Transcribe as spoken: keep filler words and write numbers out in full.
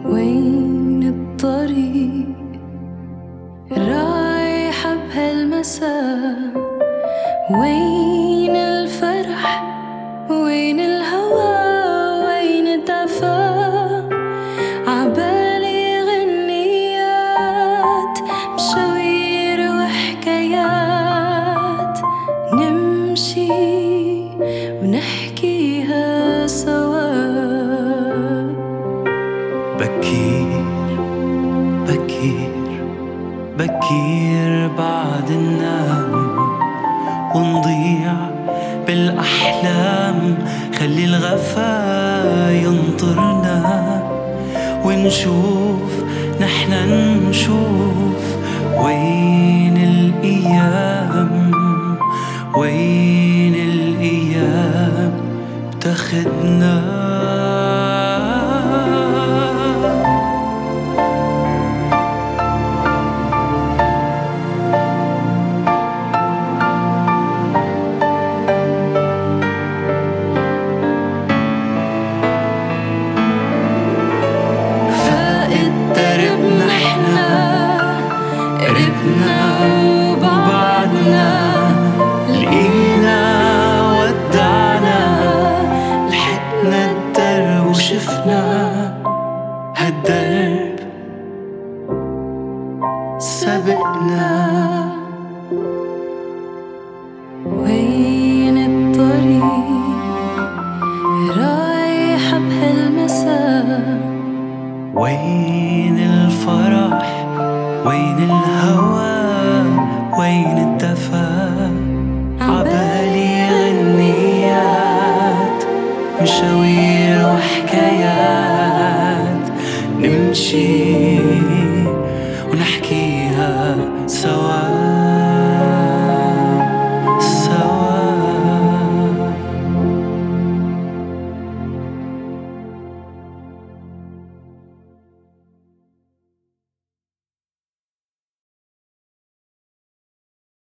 وين الطريق رايحة بهالمساء؟ وين الفرح؟ وين الهوى؟ وين الدفا؟ عبالي غنيات مشاوير وحكايات نمشي ونحكيها سوا. بكير بكير بكير بعد النوم ونضيع بالأحلام. خلي الغفا ينطرنا ونشوف نحنا نشوف وين الأيام وين الأيام بتاخدنا. قربنا وبعدنا لقينا ودعنا لحقنا الدرب وشفنا هالدرب سبقنا. وين الطريق رايحة بهالمساء؟ وين الفرح؟ وين الهوى؟ وين الدفا؟ عبالي غنيات مشاوير